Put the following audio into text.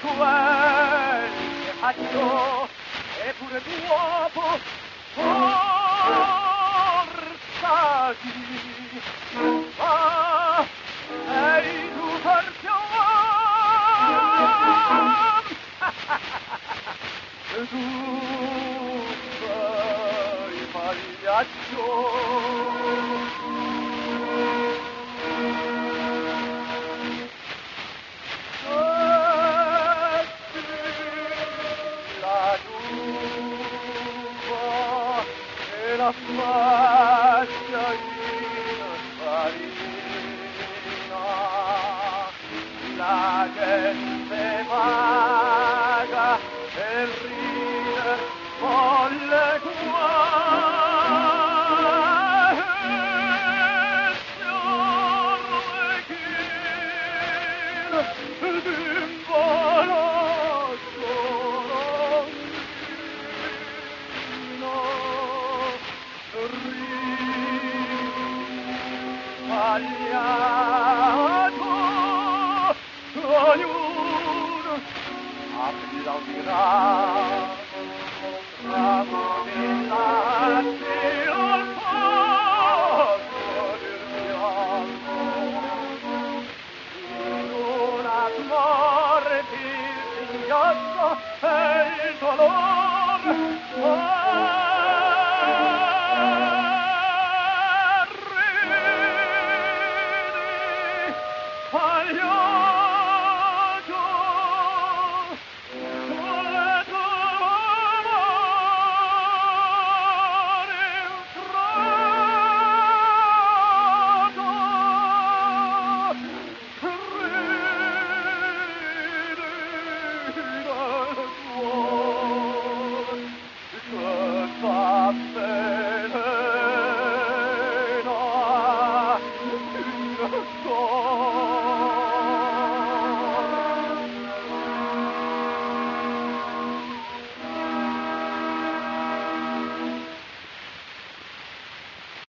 quel che faccio e pure dopo forzati, ma sei tu forse uomo e tu sei pagliaccio. La faccia in farina, la gente vaga e ride folle sbagliato, ognuno applaudirà, ramo di latte al posto del pianto, in una morte il singhiozzo e il dolore.